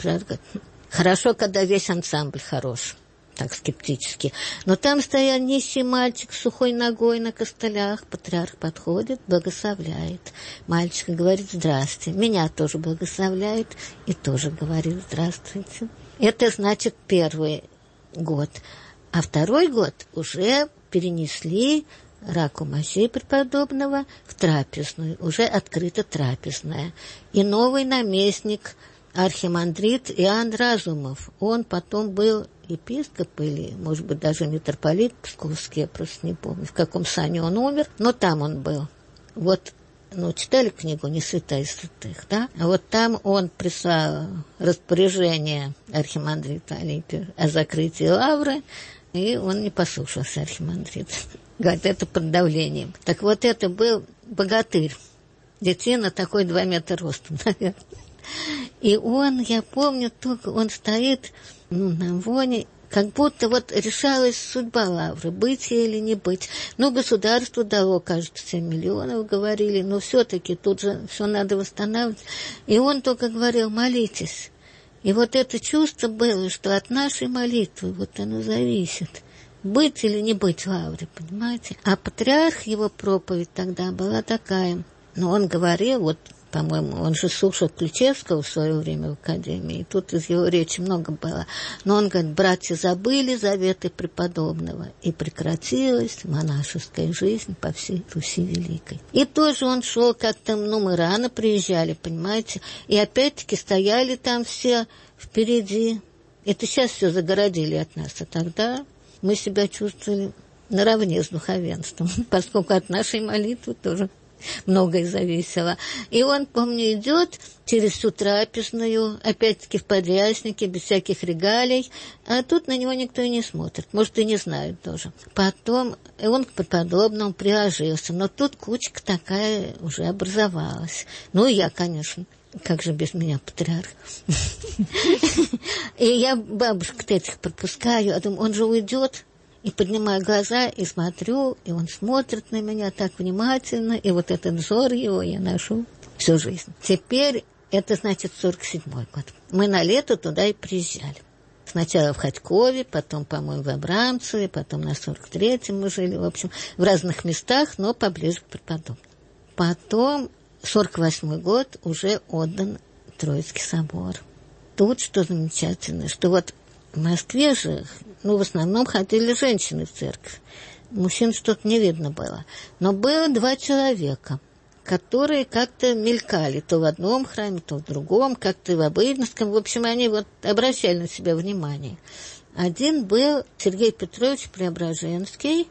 Хорошо, когда весь ансамбль хорош. Так скептически. Но там стоял нищий мальчик с сухой ногой на костылях. Патриарх подходит, благословляет. Мальчик говорит: здравствуйте. Меня тоже благословляет и тоже говорит: здравствуйте. Это значит первый год. А второй год уже перенесли раку мощей преподобного в трапезную. Уже открыта трапезная. И новый наместник, архимандрит Иоанн Разумов. Он потом был епископ или, может быть, даже митрополит Псковский, я просто не помню, в каком сане он умер, но там он был. Вот, ну, читали книгу «Не святая из святых», да? А вот там он прислал распоряжение архимандрита Олимпия о закрытии лавры, и он не послушался, архимандрит. Говорит, это под давлением. Так вот, это был богатырь, детина такой два метра ростом, наверное. И он, я помню, только он стоит, ну, на амвоне, как будто вот решалась судьба лавры, быть ей или не быть. Ну, государству дало, кажется, семь миллионов, говорили, но все-таки тут же все надо восстанавливать. И он только говорил: молитесь. И вот это чувство было, что от нашей молитвы вот оно зависит, быть или не быть лавре, понимаете? А патриарх, его проповедь тогда была такая, но он говорил, вот, по-моему, он же слушал Ключевского в свое время в академии, и тут из его речи много было. Но он говорит: братья забыли заветы преподобного, и прекратилась монашеская жизнь по всей Руси Великой. И тоже он шел как-то, ну, мы рано приезжали, понимаете, и опять-таки стояли там все впереди. Это сейчас все загородили от нас, а тогда мы себя чувствовали наравне с духовенством, поскольку от нашей молитвы тоже многое зависело. И он, помню, идет через всю трапезную, опять-таки в подряснике, без всяких регалий, а тут на него никто и не смотрит, может, и не знают тоже. Потом он к преподобному приложился, но тут кучка такая уже образовалась. Ну, и я, конечно, как же без меня патриарх? И я бабушек этих пропускаю, я думаю, он же уйдет. И поднимаю глаза и смотрю, и он смотрит на меня так внимательно, и вот этот взор его я ношу всю жизнь. Теперь это значит сорок седьмой год. Мы на лето туда и приезжали. Сначала в Ходькове, потом, по-моему, в Абрамцеве, потом на сорок третьем мы жили, в общем, в разных местах, но поближе к преподобному. Потом сорок восьмой год уже отдан Троицкий собор. Тут что замечательно, что вот в Москве же, ну, в основном ходили женщины в церковь. Мужчин что-то не видно было. Но было два человека, которые как-то мелькали то в одном храме, то в другом, как-то в Обыденском. В общем, они вот обращали на себя внимание. Один был Сергей Петрович Преображенский.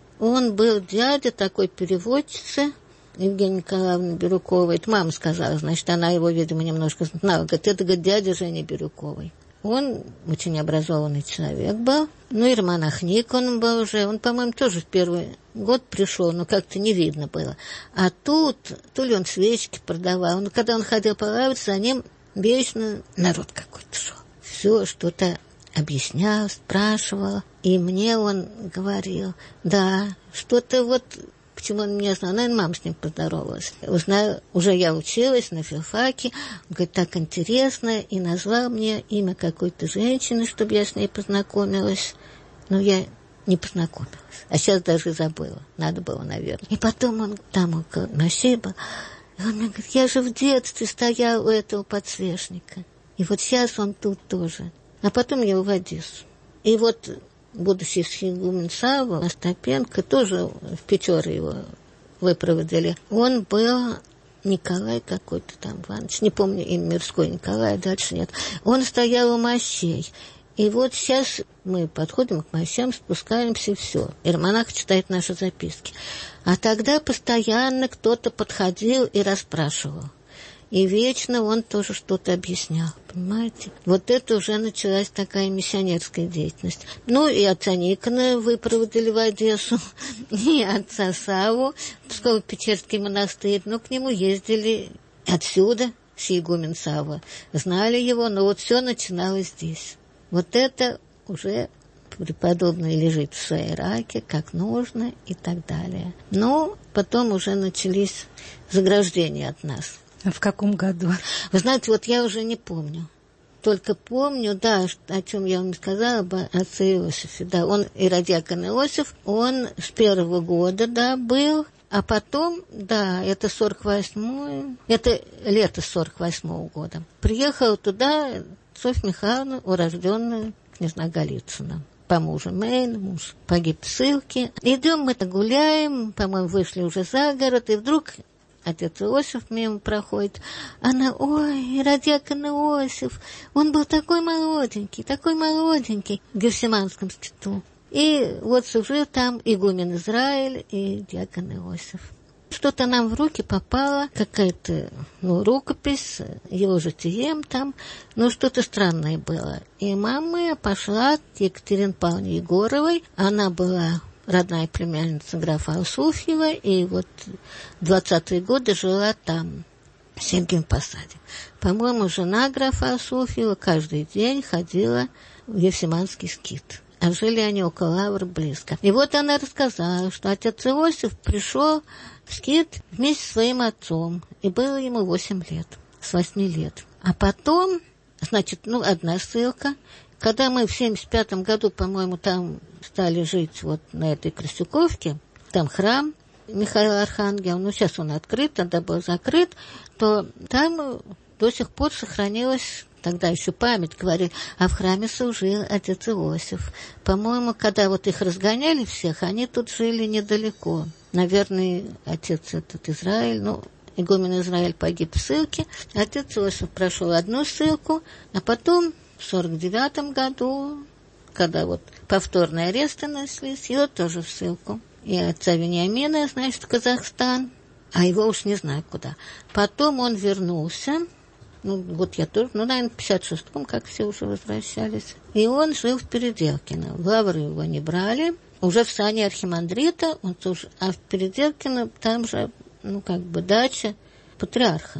Он был дядя такой переводчицы Евгении Николаевны Бирюковой. Это мама сказала, значит, она его, видимо, немножко знала. Говорит, это, говорит, дядя Жени Бирюковой. Он очень образованный человек был. Ну, и романахник он был уже. Он, по-моему, тоже в первый год пришел, но как-то не видно было. А тут, то ли он свечки продавал. Но когда он ходил по лавке, за ним вечно народ какой-то шел. Все что-то объяснял, спрашивал. И мне он говорил, да, что-то вот... Почему он меня знал? Наверное, мама с ним поздоровалась. Узнаю, уже я училась на филфаке. Он говорит, так интересно. И назвал мне имя какой-то женщины, чтобы я с ней познакомилась. Но я не познакомилась. А сейчас даже забыла. Надо было, наверное. И потом он там около мощей был. И он мне говорит, я же в детстве стоял у этого подсвечника. И вот сейчас он тут тоже. А потом я в Одессу. И вот... будущий схигумен Савва, Остапенко, тоже в Печоры его выпроводили. Он был Николай какой-то там, Иванович, не помню имя, Мирской Николай, дальше нет. Он стоял у мощей. И вот сейчас мы подходим к мощам, спускаемся, и все. Иеромонах читает наши записки. А тогда постоянно кто-то подходил и расспрашивал. И вечно он тоже что-то объяснял, понимаете? Вот это уже началась такая миссионерская деятельность. Ну, и отца Никона выпроводили в Одессу, и отца Савву в Псково-Печерский монастырь. Но к нему ездили отсюда, схигумен Савва. Знали его, но вот все начиналось здесь. Вот это уже преподобный лежит в своей раке, как нужно, и так далее. Но потом уже начались заграждения от нас. А в каком году? Вы знаете, вот я уже не помню. Только помню, да, о чем я вам сказала, об отце Иосифе. Да, он, иродиакон Иосиф, он с первого года, да, был. А потом, да, это сорок восьмой, это лето сорок восьмого года. Приехала туда Софья Михайловна, урожденная княжна Голицына. По мужу Мейн, муж погиб в ссылке. Идем мы гуляем, по-моему, вышли уже за город, и вдруг... Отец Иосиф мимо проходит. Она, ой, иродиакон Иосиф, он был такой молоденький, такой молоденький в Гефсиманском скиту. И вот служил там игумен Израиль и диакон Иосиф. Что-то нам в руки попало, какая-то, ну, рукопись, его житием там, но что-то странное было. И мама пошла к Екатерине Павловне Егоровой, она была... родная племянница графа Алсуфьева, и вот двадцатые годы жила там, в Сергиевом Посаде. По-моему, жена графа Алсуфьева каждый день ходила в Евсиманский скит. А жили они около Лавры близко. И вот она рассказала, что отец Иосиф пришел в скит вместе со своим отцом, и было ему восемь лет, с восьми лет. А потом, значит, ну, одна ссылка. Когда мы в семьдесят пятом году, по-моему, там стали жить вот на этой Красюковке, там храм Михаила Архангела, ну, сейчас он открыт, тогда был закрыт, то там до сих пор сохранилась, тогда еще память, говорит, а в храме служил отец Иосиф. По-моему, когда вот их разгоняли всех, они тут жили недалеко. Наверное, отец этот Израиль, ну, игумен Израиль погиб в ссылке, отец Иосиф прошел одну ссылку, а потом... В сорок девятом году, когда вот повторные аресты нашлись, его тоже в ссылку. И отца Вениамина, значит, в Казахстан, а его уж не знаю куда. Потом он вернулся, ну, вот я тоже, ну, наверное, в пятьдесят шестом, как все уже возвращались. И он жил в Переделкино. В Лавры его не брали. Уже в сане архимандрита, он тоже, а в Переделкино там же, ну, как бы дача патриарха.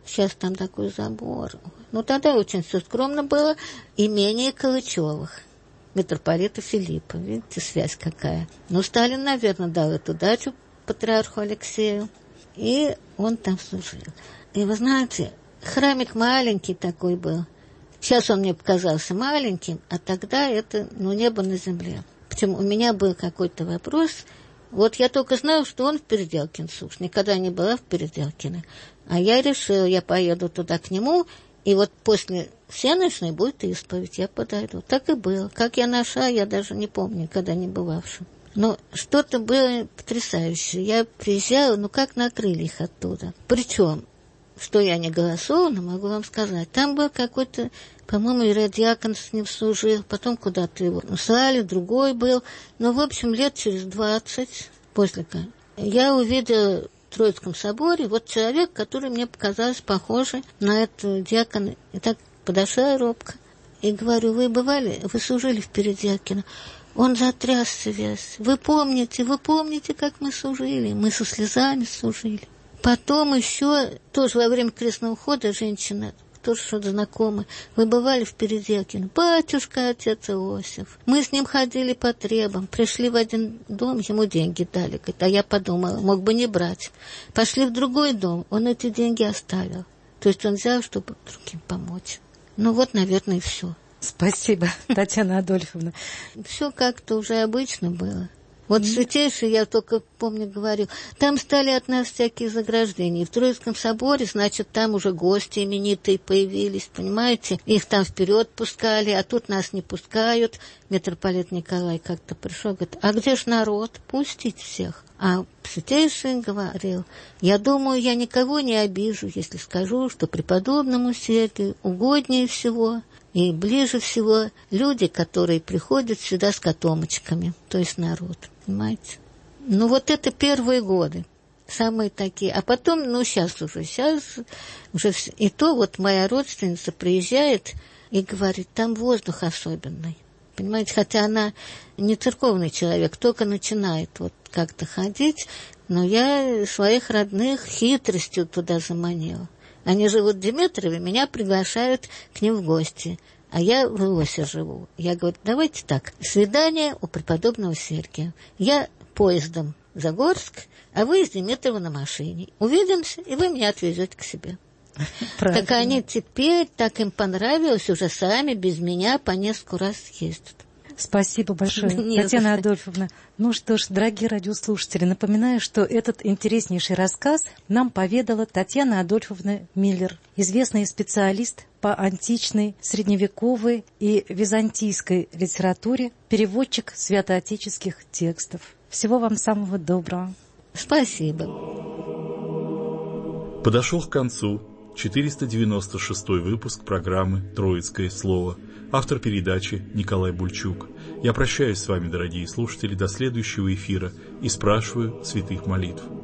Сейчас там такой забор. Ну, тогда очень все скромно было. Имение Калычевых, митрополита Филиппа. Видите, связь какая. Ну, Сталин, наверное, дал эту дачу патриарху Алексею. И он там служил. И вы знаете, храмик маленький такой был. Сейчас он мне показался маленьким, а тогда это, ну, небо на земле. Причем у меня был какой-то вопрос. Вот я только знала, что он в Переделкино служит. Никогда не была в Переделкино. А я решила, я поеду туда к нему, и вот после всеночной будет исповедь, я подойду. Так и было. Как я нашла, я даже не помню, никогда не бывавшим. Но что-то было потрясающее. Я приезжала, ну как на крыльях оттуда. Причем, что я не голосовала, могу вам сказать, там был какой-то, по-моему, иродиакон с ним служил, потом куда-то его слали, другой был. Но, в общем, лет через двадцать после я увидела в Троицком соборе вот человек, который мне показался похожий на этого диакона. И так подошла робко и говорю: вы бывали, вы служили в Переделкино? Он затрясся весь. Вы помните, вы помните, как мы служили? Мы со слезами служили. Потом еще, тоже во время крестного хода, женщина, тоже что-то знакомая, вы бывали в Переделкино? Батюшка, отец Иосиф. Мы с ним ходили по требам, пришли в один дом, ему деньги дали. Говорит, а я подумала, мог бы не брать. Пошли в другой дом, он эти деньги оставил. То есть он взял, чтобы другим помочь. Ну вот, наверное, и все. Спасибо, Татьяна Адольфовна. Все как-то уже обычно было. Вот святейший, я только помню, говорил, там стали от нас всякие заграждения. И в Троицком соборе, значит, там уже гости именитые появились, понимаете? Их там вперед пускали, а тут нас не пускают. Митрополит Николай как-то пришел, говорит, а где ж народ? Пустить всех. А святейший говорил, я думаю, я никого не обижу, если скажу, что преподобному Сергию угоднее всего и ближе всего люди, которые приходят сюда с котомочками, то есть народ, понимаете? Ну, вот это первые годы, самые такие. А потом, ну, сейчас уже, сейчас уже... И то вот моя родственница приезжает и говорит, там воздух особенный, понимаете? Хотя она не церковный человек, только начинает вот как-то ходить, но я своих родных хитростью туда заманила. Они живут в Диметрове, меня приглашают к ним в гости. А я в Иосе живу. Я говорю, давайте так, свидание у преподобного Сергия. Я поездом в Загорск, а вы из Диметрова на машине. Увидимся, и вы меня отвезете к себе. Правильно. Так они теперь, так им понравилось, уже сами, без меня, по несколько раз ездят. Спасибо большое, Нет, Татьяна Адольфовна. Ну что ж, дорогие радиослушатели, напоминаю, что этот интереснейший рассказ нам поведала Татьяна Адольфовна Миллер, известный специалист по античной, средневековой и византийской литературе, переводчик святоотеческих текстов. Всего вам самого доброго. Спасибо. Подошел к концу четыреста девяносто шестой выпуск программы «Троицкое слово». Автор передачи Николай Бульчук. Я прощаюсь с вами, дорогие слушатели, до следующего эфира и спрашиваю святых молитв.